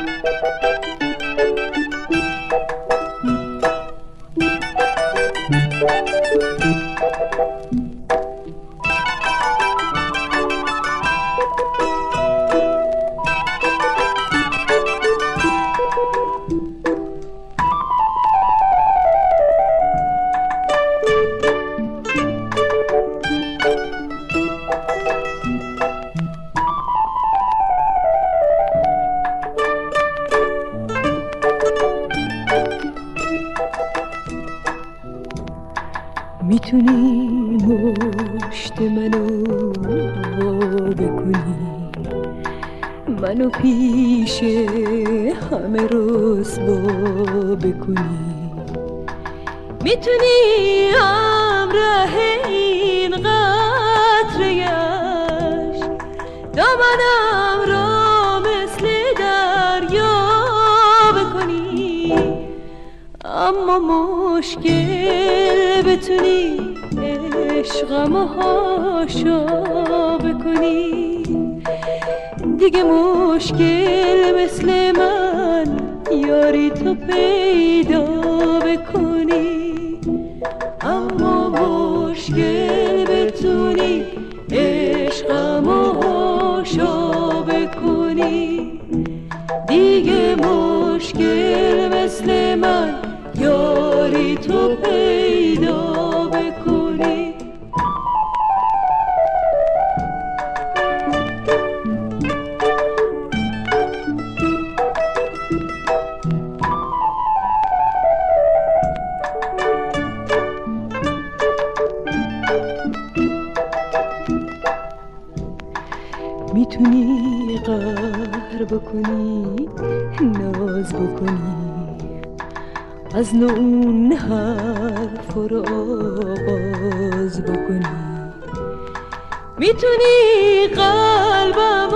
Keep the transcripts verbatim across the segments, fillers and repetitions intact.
میتونی مشت منو وا بکنی، منو پیش همه رسوا بکنی. میتونی همراه این قطره عشق دامنم را مثل دریا بکنی. اما مشکل بتونی عشقمو حاشا بکنی. دیگه مشکل مثل من یاری تو پیدا بکنی. اما مشکل بتونی عشقمو حاشا بکنی. دیگه مشکل مثل من یاری تو پیدا بکنی. میتونی قهر بکنی، ناز بکنی، از اون حرف رو آغاز بکنی. میتونی قلبم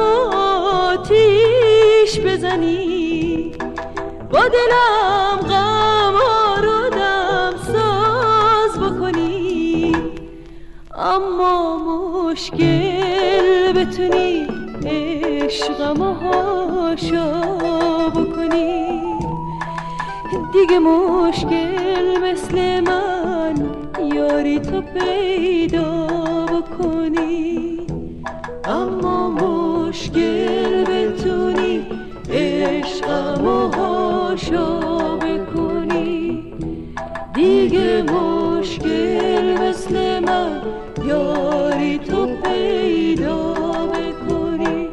آتیش بزنی، با دلم غم رو دم ساز بکنی. اما مشکل بتونی عشقمو حاشا بکنی. دیگه مشکل مثل من یاری تو پیدا بکنی. اما مشکل بتونی عشقمو حاشا بکنی. دیگه مشکل مثل من یاری تو پیدا بکنی.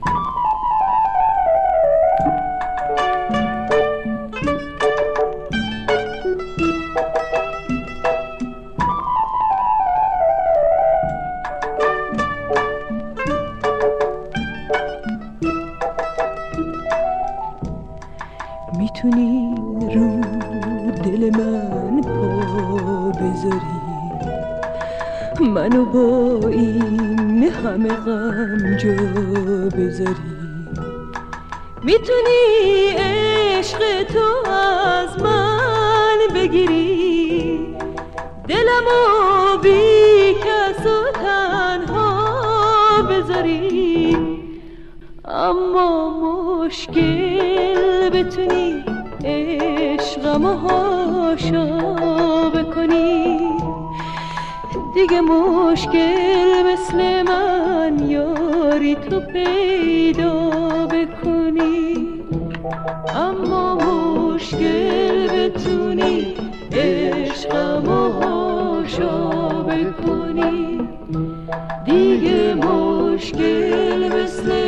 میتونی رو دل من پا بذاری، منو با این همه غم جا بذاری. میتونی عشق تو از من بگیری، دلمو بی کس و تنها بذاری. اما مشکل بتونی عشقمو حاشا بکنی. دیگه مشکل مثل من یاری تو پیدا بکنی. اما مشکل بتونی عشقمو حاشا بکنی. دیگه مشکل مثل